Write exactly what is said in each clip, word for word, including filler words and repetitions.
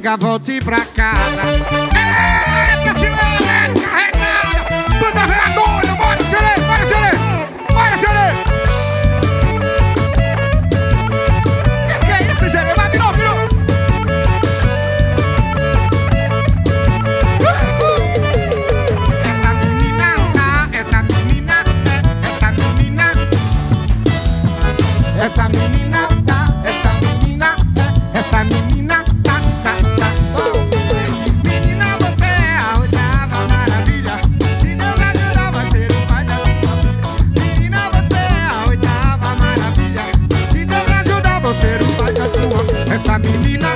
amiga, volte pra casa. Eita, Silene, carregada. Banda vereadora, bora, Silene, bora, Silene. Bora, Silene. Que que é isso, Silene? Vai, virou, virou. Essa menina, ah, essa menina, é, essa menina. Essa menina, tá, essa menina, é, essa menina, tá, tá, tá. Menina, você é a oitava maravilha. Se Deus ajudar, vai ser o pai da tua filha. Menina, você é a oitava maravilha. Se Deus ajudar, vou ser o pai da tua. Essa menina,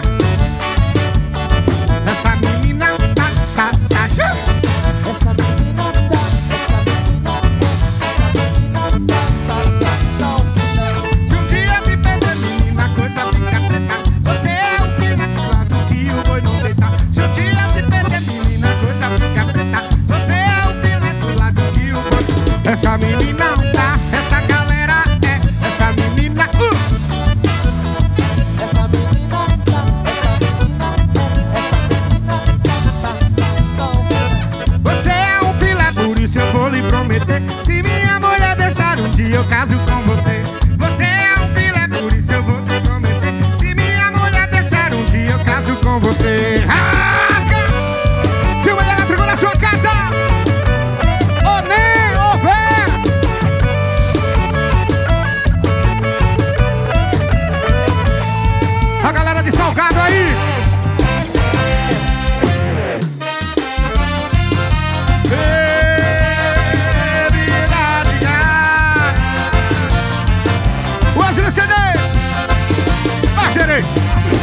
essa menina, tá, tá, tá. Essa menina tá, essa menina é, essa menina tá, tá, tá, só um final. Se um dia me perder, menina, coisa fica preta. Você é o pilar do que o boi não deita. Se um dia me perder, menina, coisa fica preta. Você é o pilar do lado que o boi. Essa menina não tá, essa galera é, essa menina, uh! Essa menina tá, essa menina é, essa menina tá, tá, só um final. Você é um filé, por isso eu vou lhe prometer. Se minha mulher deixar um dia eu caso com você. Você é um filé, por isso eu vou te prometer. Se minha mulher deixar um dia eu caso com você. Rasga! Silva Elétrico na sua casa! Ô nem, ô Vera! A galera de Salgado aí! O Asile C D! Vai, C D!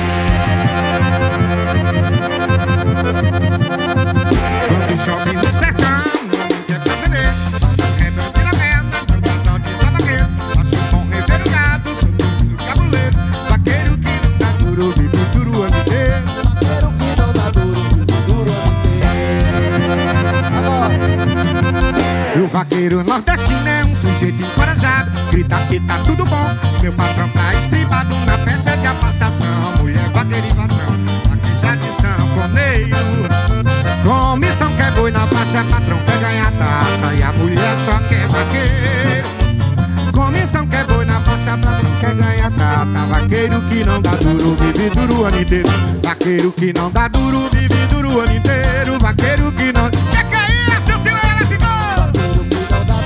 Quando chove no sertão, não quer fazer. Redor de lavenda, casal de sabaqueiro. Acho bom rever o gado, sou tudo no tabuleiro. Vaqueiro que não dá duro, vive duro o ano inteiro. Vaqueiro que não dá duro, vive duro o ano inteiro. Agora. O vaqueiro nordestino é um sujeito encorajado. Grita que tá tudo bom. Meu patrão tá estribado na peça de afastação. Mulher, vaqueiro e patrão, vaqueja de sanfoneiro. Comissão quer boi na faixa, patrão quer ganhar taça. E a mulher só quer vaqueiro. Comissão quer boi na faixa, patrão quer ganhar taça. Vaqueiro que não dá duro, vive duro o ano inteiro. Vaqueiro que não dá duro, vive duro o ano inteiro. Vaqueiro que não... Que que é isso, seu elétrico?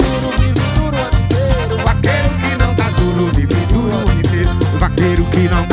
Vaqueiro que não dá duro, vive duro o ano inteiro. Vaqueiro que não dá duro, vive duro o ano inteiro. Vaqueiro que não